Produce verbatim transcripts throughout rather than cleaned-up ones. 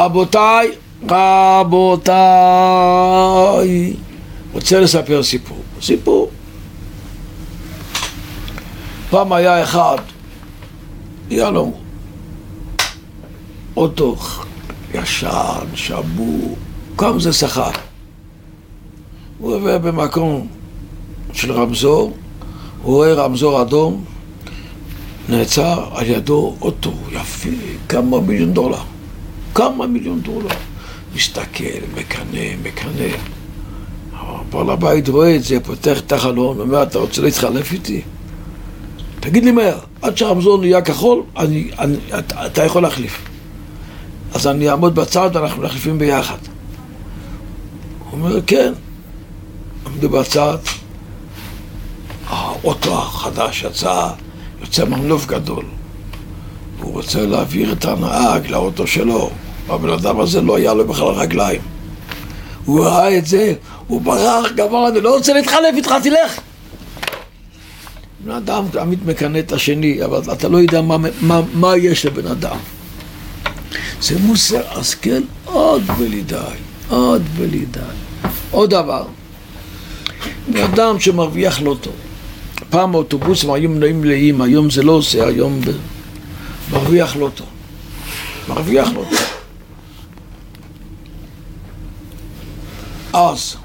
רבותיי, רבותיי, רוצה לספר סיפור. סיפור. פעם היה אחד, היה לו אוטו ישן, שבור, כמה זה שכר. הוא עובר במקום של רמזור, הוא רואה רמזור אדום, נעצר על ידו אוטו יפה, כמה מיליון דולר. כמה מיליון דולר. מסתכל, מקנה, מקנה. בעל הבית רואה את זה, פותח את החלון, אומר, אתה רוצה להתחלף איתי? תגיד לי מהר, עד שהרמזור נהיה כחול, אני, אני, אתה, אתה יכול להחליף. אז אני אעמוד בצד, אנחנו מחליפים ביחד. הוא אומר, כן. עמדו בצד, האוטו החדש יצא, יוצא מנוף גדול. הוא רוצה להעביר את הנהג לאוטו שלו. הבן אדם הזה לא היה לו בכלל רגליים. הוא ראה את זה, הוא ברח, גמר, אני לא רוצה להתחלף איתך, תלך. בן אדם תמיד מקנה את השני, אבל אתה לא יודע מה, מה, מה יש לבן אדם. זה מוסר השכל עוד בלידי, עוד בלידי. עוד דבר, בן אדם שמרוויח לא טוב. פעם האוטובוסים היו מנועים מלאים, היום זה לא עושה, היום ב... מרוויח לא טוב. מרוויח לא טוב. אז,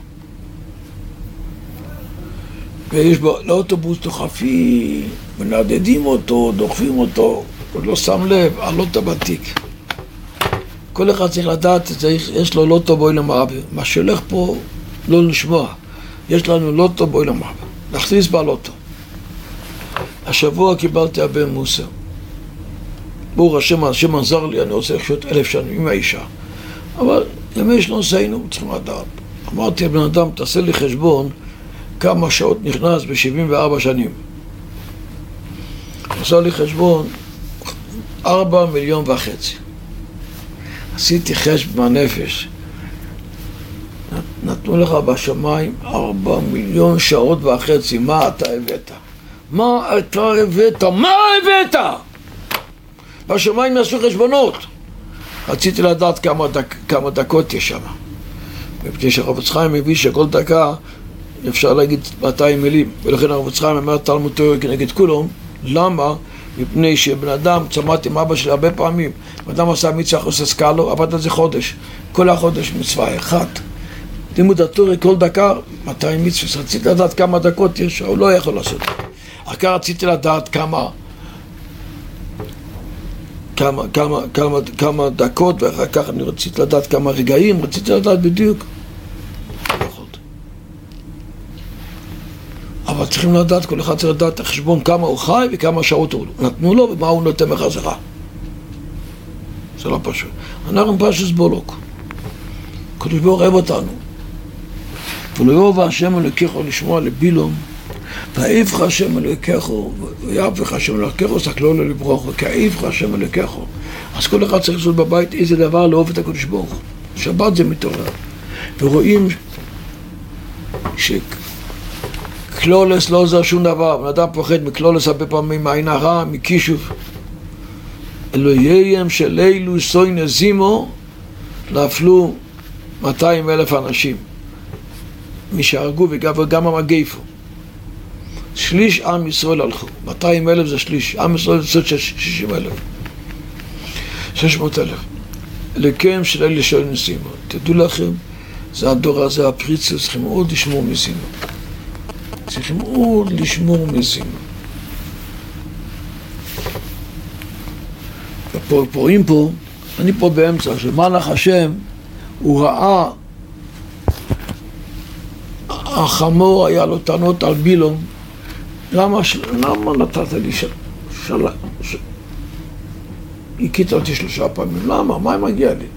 ויש בו לאוטובוס דוחפים, מנדדים אותו, דוחפים אותו, עוד לא שם לב, הלוטו בתיק. כל אחד צריך לדעת, יש לו לוטו בוי למעבר. מה שהולך פה לא לשמוע. יש לנו לוטו בוי למעבר. להכניס בלוטו. השבוע קיבלתי הרבה מוסר. ברוך השם, השם עזר לי, אני רוצה לחיות אלף שנים עם האישה. אבל ימי שנוסענו, צריכים לדעת. אמרתי לבן אדם, תעשה לי חשבון כמה שעות נכנס ב-שבעים וארבע שנים. עשה לי חשבון ארבע מיליון וחצי. עשיתי חשבון מהנפש. נתנו לך בשמיים ארבע מיליון שעות וחצי. מה אתה הבאת? מה אתה הבאת? מה הבאת? בשמיים יעשו חשבונות. רציתי לדעת כמה, דק, כמה דקות יש שם. מפני שהחפץ חיים מביא שכל דקה אפשר להגיד מאתיים מילים. ולכן החפץ חיים אומר תלמוד תורה כנגד כולם. למה? מפני שבן אדם, צמדתי עם אבא שלי הרבה פעמים, בן אדם עשה מצווה עושה סקלו, עבד על זה חודש. כל החודש מצווה אחת. לימוד התורה כל דקה, מאתיים מצווה. רציתי לדעת כמה דקות יש, הוא לא יכול לעשות. אחר רציתי לדעת כמה, כמה, כמה, כמה, כמה דקות, ואחר כך אני רציתי לדעת כמה רגעים, רציתי לדעת בדיוק. אבל צריכים לדעת, כל אחד צריך לדעת את החשבון כמה הוא חי וכמה שעות הוא נתנו לו ומה הוא נותן בחזרה. זה לא פשוט. אנחנו פשוט בולוק. קדוש ברוך הוא אוהב אותנו. ולא יאהב השם אלוקיך לשמוע לבילום, ויעבך השם אלוקיך, ויעבך השם אלוקיך, סקלו לו לברוך, ויעבך השם אלוקיך. אז כל אחד צריך לעשות בבית איזה דבר לאהוב את הקדוש ברוך הוא. שבת זה מתעורר. ורואים ש... קלולס לא עוזר שום דבר, בן אדם פוחד מקלולס הרבה פעמים, מעין הרע, מקישוב. אלוהיהם של אילו סוי נזימו, נפלו מאתיים אלף אנשים. מי שהרגו וגם המגייפו. שליש עם ישראל הלכו, מאתיים אלף זה שליש, עם ישראל זה שישים אלף. שש מאות אלף. אלוהיהם של אילו סוי נזימו. תדעו לכם, זה הדור הזה, הפריצה, צריכים מאוד לשמור מזימו. צריכים מאוד לשמור מזימה. ופורעים פה, אני פה באמצע, שמלאך השם, הוא ראה, החמור היה לו טענות על בילום, למה, למה נתת לי של... של... של... הכית אותי שלושה פעמים, למה? מה מגיע לי?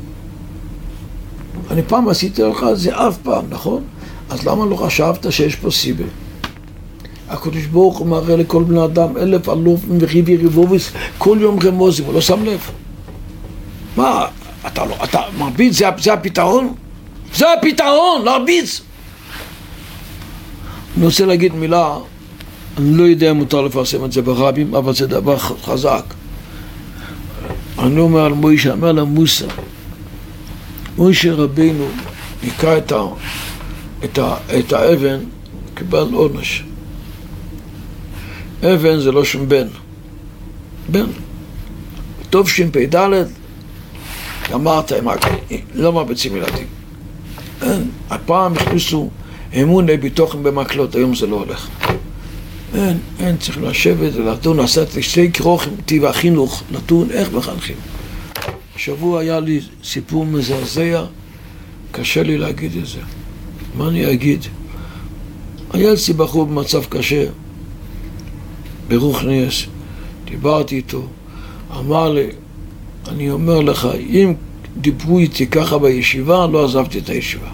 אני פעם עשיתי לך זה אף פעם, נכון? אז למה לא חשבת שיש פה סיבה? הקדוש ברוך הוא מראה לכל בני אדם אלף אלופים וחיבי ריבוביס כל יום רמוזים, הוא לא שם לב. מה, אתה לא, אתה מרביץ, זה, זה הפתרון? זה הפתרון, להרביץ! אני רוצה להגיד מילה, אני לא יודע אם מותר לפרסם את זה ברבים, אבל זה דבר חזק. אני אומר על מוישה, אומר על מוסר. משה רבינו ניקה את, ה, את, ה, את האבן, קיבל עונש. אבן זה לא שם בן. בן. טוב שם פי דלת, אמרת, לא מרביצים ילדים. אין, הפעם הכניסו אמוני ביטוחים במקלות, היום זה לא הולך. אין, אין, צריך לשבת ולדון, לעשות שתי כרוכים, טיב החינוך, לדון איך מחנכים. השבוע היה לי סיפור מזעזע, קשה לי להגיד את זה. מה אני אגיד? היה אצלי בחור במצב קשה, ברוך נס, דיברתי איתו, אמר לי, אני אומר לך, אם דיברו איתי ככה בישיבה, לא עזבתי את הישיבה.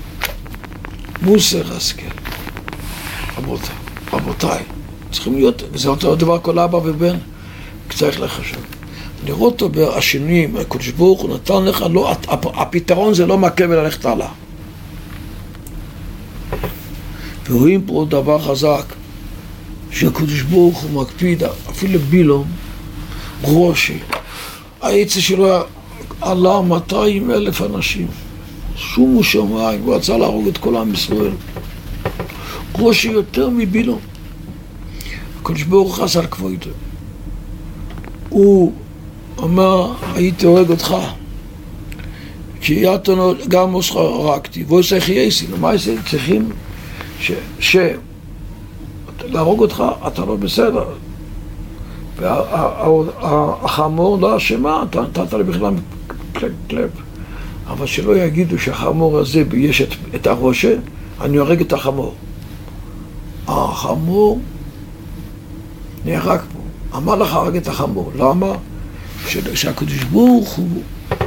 מוסר השכל. רבותיי, רבותיי, צריכים להיות, זה אותו דבר כל אבא ובן, צריך לחשב. לראות אותו השינויים, הקדוש ברוך הוא נתן לך, לא, הפתרון זה לא מקל וללכת הלאה. ורואים פה דבר חזק, שהקדוש ברוך הוא מקפיד, אפילו בילום, גרושי, העצה שלו עלה מאתיים אלף אנשים, שומו שמיים, הוא רצה להרוג את כל עם ישראל. גרושי יותר מבילום. הקדוש ברוך הוא חסר כבודו. הוא אמר, הייתי הורג אותך, כי יתנו גם אותך הרגתי, ועושה חייסי, למה צריכים ש... ש... להרוג אותך, אתה לא בסדר. והחמור לא אשמה, אתה נתת לי בכלל קלפ. אבל שלא יגידו שהחמור הזה יש את, את הראשה, אני הורג את החמור. החמור נהרג פה. אמר לך הורג את החמור. למה? שהקדוש ברוך הוא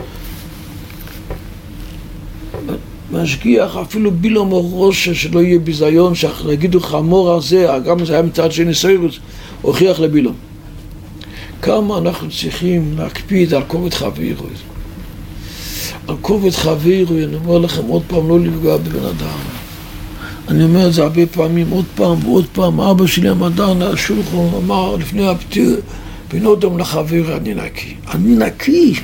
משגיח אפילו בילום או ראשה שלא יהיה ביזיון, שיגידו חמור הזה, גם זה היה מצד שני סוירוס, הוכיח לבילום. כמה אנחנו צריכים להקפיד על כובד חברו. על כובד חברו, אני אומר לכם עוד פעם, לא לפגוע בבן אדם. אני אומר את זה הרבה פעמים, עוד פעם ועוד פעם. אבא שלי המדען על שולחן אמר לפני הפטיר, בנודם לחבר אני נקי. אני נקי.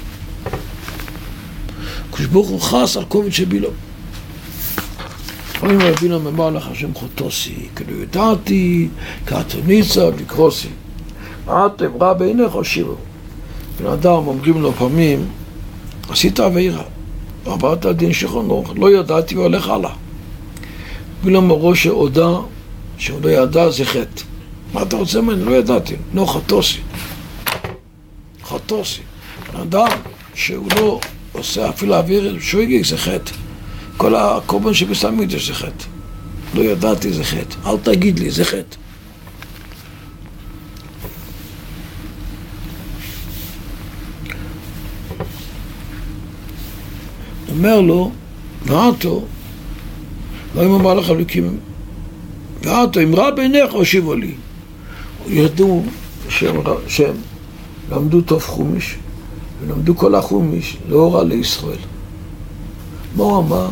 כשברוך הוא חס על כובד של בילום. לפעמים בילום אמר לך השם חוטוסי, כאילו ידעתי, כאתוניצה בקרוסי. אתם רע בעינך או שירו. בן אדם אומרים לו פעמים, עשית עבירה, עברת על דין שכונו, לא ידעתי והולך הלאה. בילום הראש שהודע, שהוא לא ידע זה חטא. מה אתה רוצה ממני? לא ידעתי. לא חוטוסי. חוטוסי. בן אדם שהוא לא עושה אפילו עבירה, שויגי זה חטא. כל הקורבן שבסמיד זה חטא. לא ידעתי זה חטא. אל תגיד לי, זה חטא. אומר לו, ועתו, ואם אמר לך לוקים, ועתו, אם רע בעינך הושיבו לי. ידעו שהם, שהם למדו טוב חומיש, ולמדו כל החומיש לאורה לישראל. מה הוא אמר?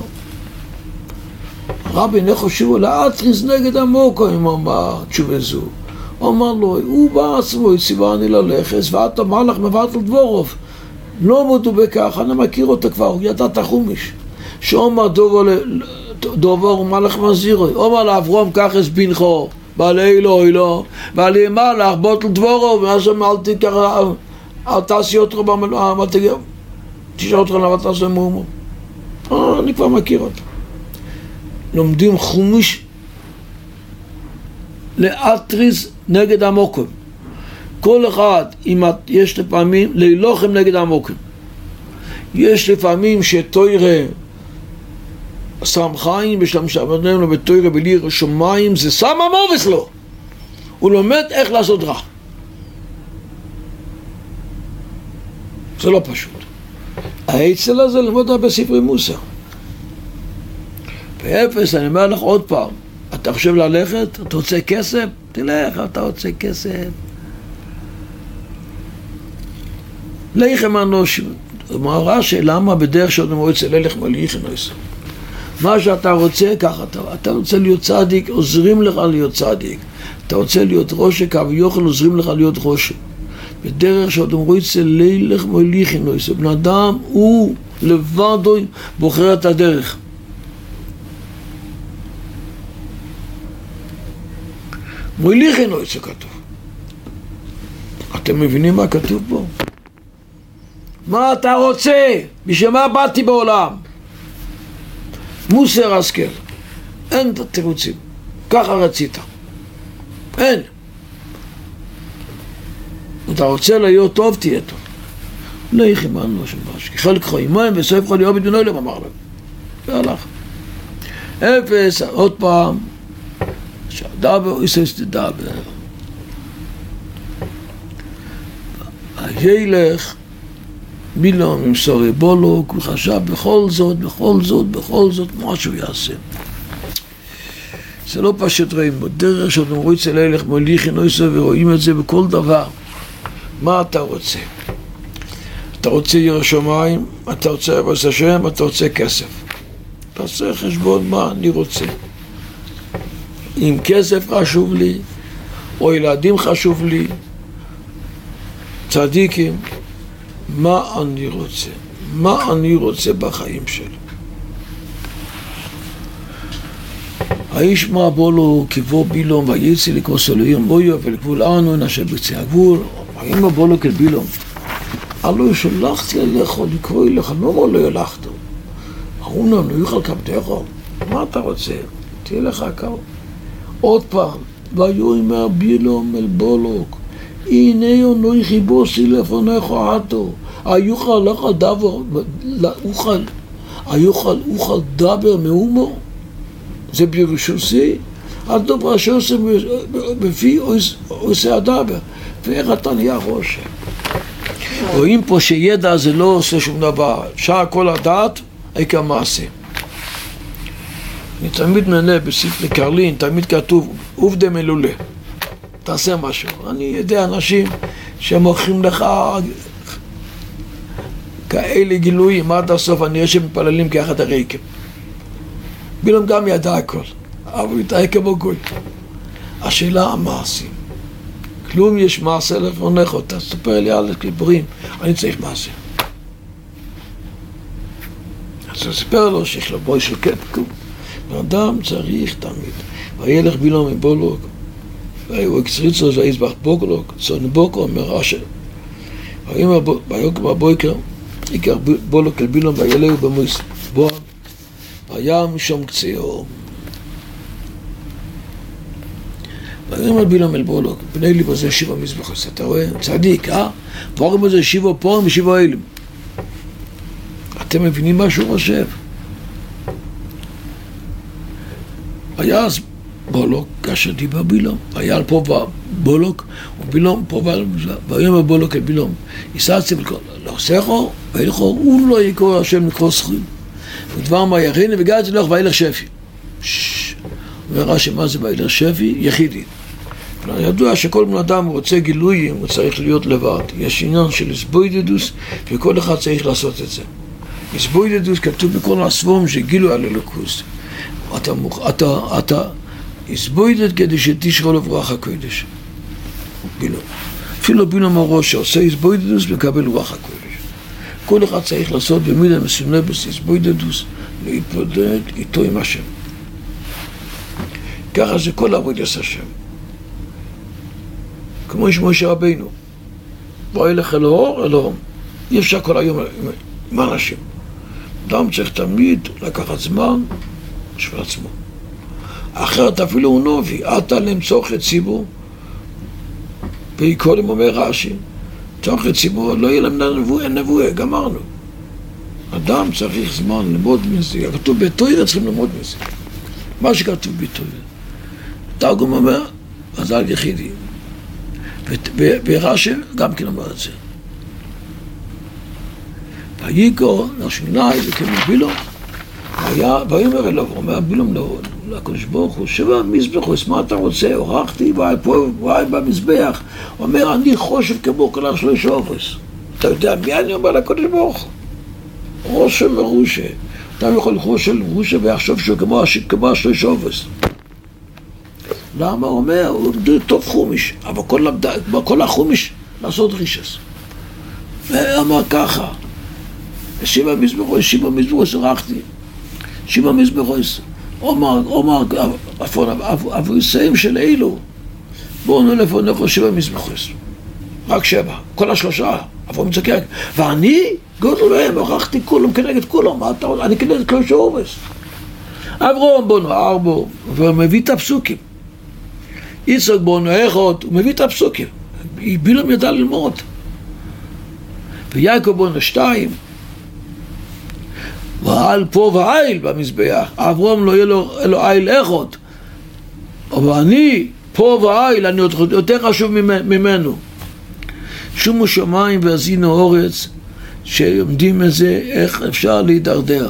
רע בעינך הושיבו להתריס נגד המוקו, אם אמר תשובה זו. הוא אמר לו, הוא בעצמו הציבני ללכס, ואת אמר לך מבטל דבורוב. לא מודו בכך, אני מכיר אותו כבר, הוא ידע את החומיש. שאומר דובור מלך מזירוי, אומר לאברום כחס בינכו, בעלי אלוהי לו, ועלי מלך בוטל דבורו, ואז אמרתי ככה, אל תעשי אותו במלאכה, תשאר אותך לבא תעשה מומו. אני כבר מכיר אותו. לומדים חומיש לאטריס נגד המוקם. כל אחד, אם יש לפעמים, להילוחם נגד המוקם. יש לפעמים שתוירה שם חיים, בשלם שעבדנו לו בתוירה בליר שמיים, זה שם המובס לו. הוא לומד איך לעשות רע. זה לא פשוט. האצל הזה ללמוד בספרי מוסר. באפס, אני אומר לך עוד פעם, אתה חושב ללכת? אתה רוצה כסף? תלך, אתה רוצה כסף. לחם אנושים. אמרה שלמה בדרך שעוד מועצה ללך מליחם נויסו. מה שאתה רוצה, ככה אתה, אתה רוצה להיות צדיק, עוזרים לך להיות צדיק. אתה רוצה להיות ראש, כביכול עוזרים לך להיות ראש. בדרך שעוד אמרו אצל לילך מוליכי נויסו. בן אדם הוא לבדו בוחר את הדרך. מוליכי נויסו כתוב. אתם מבינים מה כתוב פה? מה אתה רוצה? בשביל מה באתי בעולם? מוסר השכל. אין תירוצים. ככה רצית. אין. אתה רוצה להיות טוב, תהיה טוב. לא יחימן לו שמש. כי חלק חיימיים וסוף חול יום בדיונו להם אמר להם. והלך. אפס, עוד פעם. שהדבר איסס תדבר. הילך בילום עם סורי בולוק, הוא חשב בכל זאת, בכל זאת, בכל זאת, מה שהוא יעשה. זה לא פשוט רואים בו, דרך שאתם רואים אצל הילך מוליכי נויסו ורואים את זה בכל דבר. מה אתה רוצה? אתה רוצה ירא שמיים, אתה רוצה עבודת השם, אתה רוצה כסף. תעשה חשבון מה אני רוצה. אם כסף חשוב לי, או ילדים חשוב לי, צדיקים, מה אני רוצה? מה אני רוצה בחיים שלי? האיש מה בוא לו כבוא בילום ויצא לכוס אלוהים בויו ולגבול ארנון אשר בקצה הגבול. האם מה בוא לו כבילום? הלא שלחתי אליך לקרוא אליך, לא מה לא ילכתו. ארונו לא יוכל כבדך. מה אתה רוצה? תהיה לך קר. עוד פעם, ויאמר בילום אל בולוק, הנה יונוי חיבוסי לפניך עתו, היוכל לך דבר, אוכל, היוכל אוכל דבר מאומו, זה בירושוסי, הדבר שעושה בפי עושה הדבר, ואיך אתה נהיה רושם. רואים פה שידע זה לא עושה שום דבר, שעה כל הדעת, עיקר מעשה. אני תמיד מנה בספר קרלין, תמיד כתוב עובדה מלולה. תעשה משהו. אני יודע אנשים שמוכרים לך כאלה גילויים עד הסוף, אני רואה שמפללים כאחד הריקם. בילום גם ידע הכל, אבל הוא יתאי כמו גוי. השאלה המעשים. כלום יש מעשה לפניך, אתה תספר לי על כיפורים, אני צריך מעשה. אז הוא סיפר לו שיש לו בוי של קפקו. האדם צריך תמיד. וילך בילום עם בולוק, והוא הקצריץ לו איזבח בוקלוק, צון בוקו, אומר אשר. ויאמר ביוקר בבויקר, עיקר בולוק אל בילום וילהו במויס בוהם, וים שום קציאו. ויאמר בילום אל בולוק, בני לי בזה שיבה מזבחוס, אתה רואה? צדיק, אה? ואומרים בזה שיבה פורם ושיבה אלים. אתם מבינים מה שהוא חושב? היה אז בולוק כאשר דיבר בילום, היה פה בולוק ובילום פה ויאמר בולוק אל בילום, יסעצי ולכל, לא עושךו וילכו, הוא לא יקרא השם לקרוא זכויים ודבר מה יכיני וגעתי לך וילך שפי. אומר רש"י, מה זה וילך שפי? יחידי. ידוע שכל בן אדם רוצה גילויים, הוא צריך להיות לבד. יש עניין של הסבוידדוס וכל אחד צריך לעשות את זה. הסבוידדוס כתוב בכל הסבורים שגילו על אלוקות. אתה, אתה, אתה הסבוידת כדי שתשרו לברוח הקודש. בילום. אפילו בילום הראש שעושה הסבוידדוס מקבל רוח הקודש. כל אחד צריך לעשות במידה מסוימת הסבוידדוס, להתמודד איתו עם השם. ככה זה כל עבודת השם. כמו יש משה רבינו. וילך אל האור, אל האור. אי אפשר כל היום עם אנשים. אדם צריך תמיד לקחת זמן בשביל עצמו. אחרת אפילו הוא נובי, אתה למצוא חד ציבור, קודם אומר רש"י, צורך חד ציבור, לא יהיה להם נבואה, נבואה, גמרנו. אדם צריך זמן ללמוד מזה, כתוב בתוירה צריכים ללמוד מזה. מה שכתוב בתוירה. תרגום אומר, מזל יחידי. ורש"י גם כן אומר את זה. ויקרא לשמינאי וכמו בילום, ויאמר אליו, אומר בילום לקדוש ברוך הוא, שבה מזבחוס, מה אתה רוצה? הוכחתי פה במזבח, אומר אני חושב כמו כל שלוש אופס. אתה יודע מי אני אומר לקדוש ברוך הוא? ראש מרושה. אתה יכול לחוש של מרושה ויחשוב שהוא כמו שלוש אופס. למה הוא אומר? הוא טוב חומיש, אבל כל החומיש לעשות רישס. ואמר ככה, שיבה מזבחו, שיבה מזבחו, שרחתי, שיבה מזבחו, אומר, אומר, אבו יסיים של אילו, בואו נלפונכו שיבה מזבחו, רק שבע, כל השלושה, אבו מצקק, ואני, גודלו להם, הוכחתי כולם כנגד כולם, מה אתה רוצה? אני כנגד כל שעובס. אברהם בונו ארבו, ומביא את הפסוקים. יצחק בונו אחד, הוא מביא את הפסוקים. בלעם ידע ללמוד. ויעקב בונו שתיים, ועל פה ועיל במזבח. אברהם לא יהיה לו, לו עיל אחד. אבל אני, פה ועיל, אני יותר חשוב ממנו. שומו שמיים ועשינו אורץ, שעומדים מזה איך אפשר להידרדר.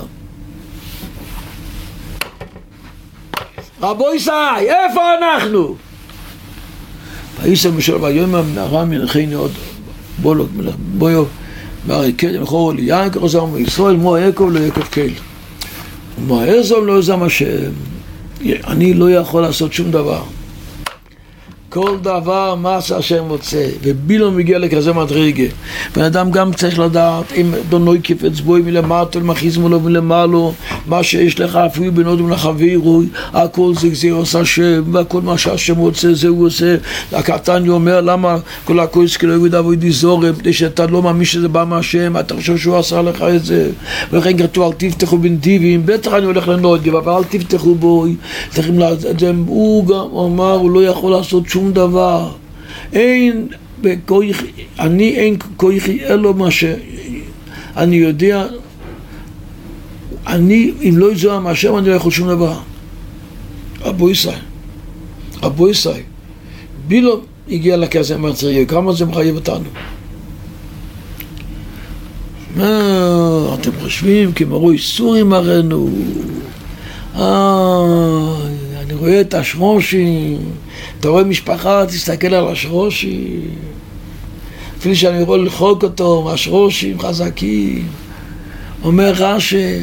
רבו ישי, איפה אנחנו? ויסע משל ויאמר מנהרה מנחני עוד בולוק בויו מרי קדם חורו לי ינק רזם מישראל מו יעקב לא יעקב קל ומה יזם לא יזם השם. אני לא יכול לעשות שום דבר, כל דבר מה שהשם רוצה, ובלעם מגיע לכזה מדרגה. בן אדם גם צריך לדעת אם דונוי קפץ בוי מלמטה למחיז מולו מלמעלו, מה שיש לך אפילו בנות ולחבירו, הכל זה גזיר עושה השם, והכל מה שהשם רוצה זה הוא עושה. הקטן אומר למה כל הכל סקלו יגיד אבוי דיזורם, כדי שאתה לא מאמין שזה בא מהשם, אתה חושב שהוא עשה לך את זה. ולכן כתוב אל תפתחו בנתיבים, בטח אני הולך לנודיב, אבל אל תפתחו בוי. הוא גם אמר, הוא לא יכול לעשות שום דבר. אין בכוח, אני אין כוחי אלו מה שאני יודע, אני אם לא יזוהה מהשם אני לא יכול שום דבר. רבו ישי, רבו ישי, בלעם הגיע לכזה מרצריה, כמה זה מחייב אותנו? מה אתם חושבים? כמרו איסורים הראינו, אה אני רואה את השרושים, אתה רואה משפחה, תסתכל על השרושים, אפילו שאני רואה לחוק אותו, השרושים חזקים. אומר רש"י,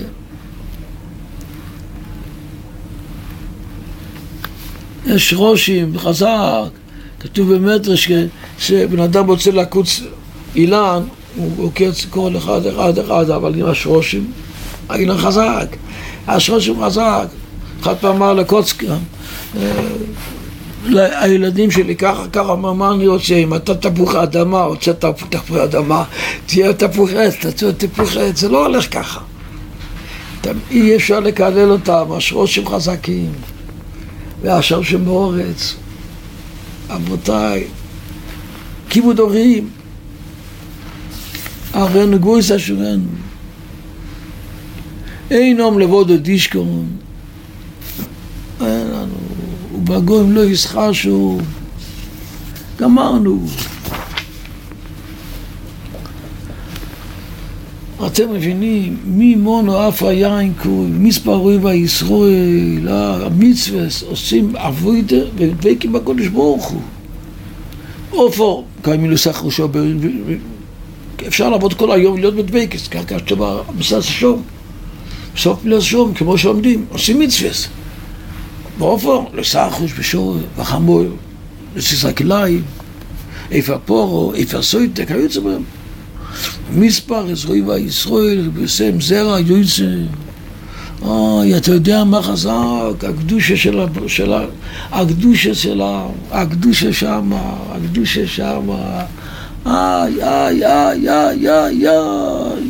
יש שרושים חזק, כתוב במדרש שבן אדם רוצה לקוץ אילן, הוא עוקץ כל אחד אחד אחד, אבל עם השרושים, האילן חזק, השרושים חזק. אחד פעם אמר לקוצקה, הילדים שלי ככה, ככה, מה אני רוצה? אם אתה תפוח אדמה, רוצה תפוח אדמה, תהיה תפוח עץ, תצא תפוח עץ, זה לא הולך ככה. אי אפשר לקלל אותם, השרושים חזקים, והשורשים באורץ. אבותיי, כיבוד הורים, הראינו גבויס אשורנו. אין אום לבודו דישקורון, אין לנו, ובגויים לא ישחשו, גמרנו. אתם מבינים, מי מונו אף היין כוי, מספר ריבה ישראל, המצווס, עושים עבודה ודבקים בקודש ברוך הוא. אופו, קיימים לסחר שוב, אפשר לעבוד כל היום, להיות בדבקס, ככה שבה בסס שום, בסוף מילה שום, כמו שעומדים, עושים מצווס. באופו, לסחוש בשור, וחמור, לסיסה כליים, איפה פורו, איפה סויטק, היוצא בהם. מספר עזרוי וישראל, בסם זרע יוצא. אוי, אתה יודע מה חזק? הקדושה של, של, הקדושה שלה, הקדושה שמה, הקדושה שמה. איי, איי, איי, איי, איי, איי.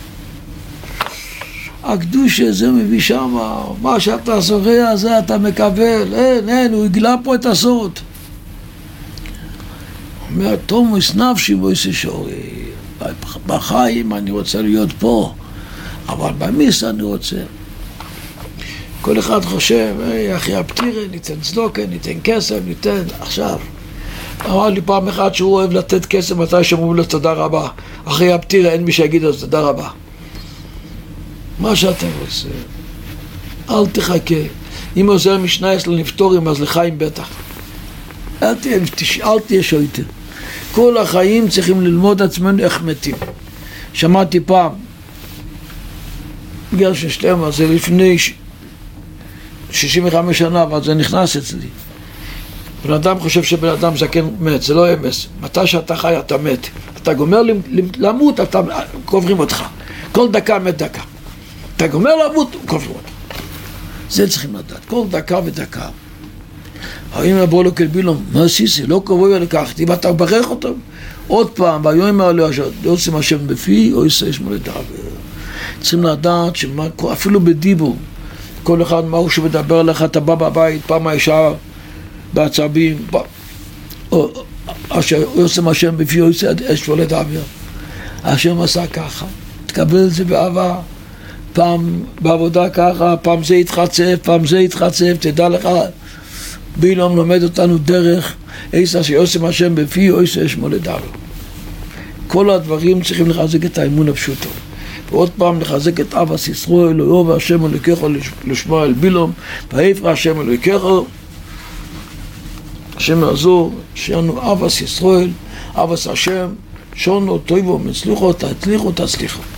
הקדושה זה מביא שמה, מה שאתה זורע זה אתה מקבל, אין, אין, הוא הגלה פה את הסוד. אומר, תומוס נפשי מויסי שורי. בחיים אני רוצה להיות פה, אבל במיס אני רוצה. כל אחד חושב, היי, אחי הפטירה, ניתן צדוקה, ניתן כסף, ניתן עכשיו. אמר לי פעם אחת שהוא אוהב לתת כסף מתי שאומרים לו תודה רבה. אחי הפטירה אין מי שיגיד לו תודה רבה. מה שאתה רוצה, אל תחכה. אם עוזר משנה יש לנפטורים, אז לחיים בטח. אל תהיה, אל תהיה שויטר. כל החיים צריכים ללמוד עצמנו איך מתים. שמעתי פעם, בגלל ששלמה, זה לפני שישים וחמש שנה, אבל זה נכנס אצלי. בן אדם חושב שבן אדם זקן מת, זה לא אמס. מתי שאתה חי אתה מת. אתה גומר למות, אתה קוברים אותך. כל דקה מת דקה. אתה גומר למות, קוברים אותך. זה צריכים לדעת. כל דקה ודקה. האם יבוא לו כלבילום, מה עשיתי? לא קבוי ולקחתי, ואתה מברך אותו. עוד פעם, ביום העלו אשר יוצאים השם בפי, או יעשה שמו לדבר. צריכים לדעת שאפילו בדיבור, כל אחד מהו שמדבר לך, אתה בא בבית, פעם האישה בעצבים, או אשר יוצאים השם בפי, או יעשה שמו לדבר. השם עשה ככה, תקבל את זה באהבה, פעם בעבודה ככה, פעם זה יתחצף, פעם זה יתחצף, תדע לך, בילום לומד אותנו דרך איסה שיוסם השם בפי או איסה שמו לדבר. כל הדברים צריכים לחזק את האמון הפשוטו. ועוד פעם לחזק את אבס ישראל, אוהב השם אלוקיך לשמוע אל בילום, ויפרע השם אלוקיך, השם יעזור, שיהיה אבס ישראל, אבס השם, שונו, טויבו, מצליחו, תצליחו, תצליחו.